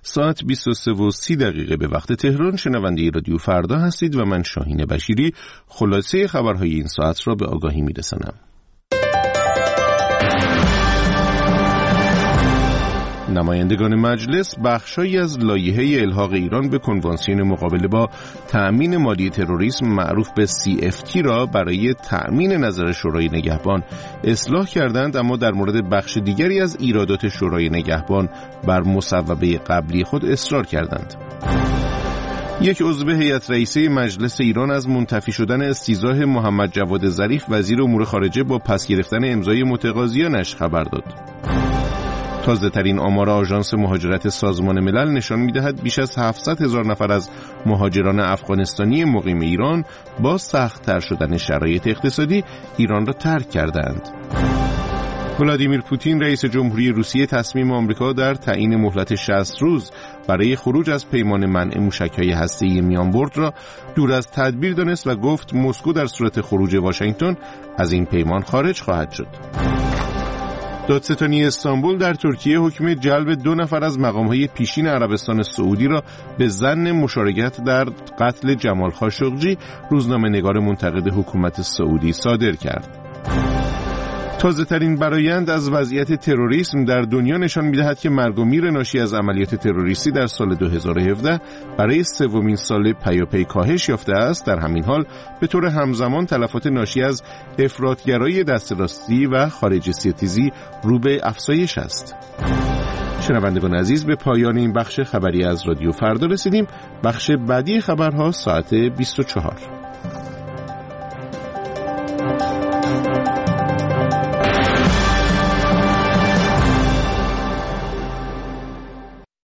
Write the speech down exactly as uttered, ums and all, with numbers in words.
ساعت بیست و سه و سی دقیقه به وقت تهران. شنونده رادیو فردا هستید و من شاهین بشیری خلاصه خبرهای این ساعت را به آگاهی می‌رسانم. نمایندگان مجلس بخشایی از لایحه الحاق ایران به کنوانسیون مقابله با تأمین مالی تروریسم معروف به سی اف تی را برای تأمین نظر شورای نگهبان اصلاح کردند، اما در مورد بخش دیگری از ایرادات شورای نگهبان بر مصوبه قبلی خود اصرار کردند. یک عضو هیئت رئیسه مجلس ایران از منتفی شدن استیضاح محمد جواد ظریف وزیر امور خارجه با پس گرفتن امضای متقاضیانش خبر داد. تازه ترین آمار آژانس مهاجرت سازمان ملل نشان می‌دهد بیش از هفتصد هزار نفر از مهاجران افغانستانی مقیم ایران با سخت‌تر شدن شرایط اقتصادی ایران را ترک کردند. ولادیمیر پوتین رئیس جمهوری روسیه تصمیم آمریکا در تعیین مهلت شصت روز برای خروج از پیمان منع موشک‌های هسته‌ای میانبرد را دور از تدبیر دانست و گفت مسکو در صورت خروج واشنگتن از این پیمان خارج خواهد شد. دادستانی استانبول در ترکیه حکم جلب دو نفر از مقام‌های پیشین عربستان سعودی را به ظن مشارکت در قتل جمال خاشقجی، روزنامه‌نگار منتقد حکومت سعودی، صادر کرد. تازه ترین برآیند از وضعیت تروریسم در دنیا نشان می‌دهد که مرگ و میر ناشی از عملیات تروریستی در سال دو هزار و هفده برای سومین سال پیاپی کاهش یافته است. در همین حال به طور همزمان تلفات ناشی از افراطگرایی دست راستی و خارج ستیزی رو به افزایش است. شنوندگان عزیز، به پایان این بخش خبری از رادیو فردا رسیدیم. بخش بعدی خبرها ساعت بیست و چهار.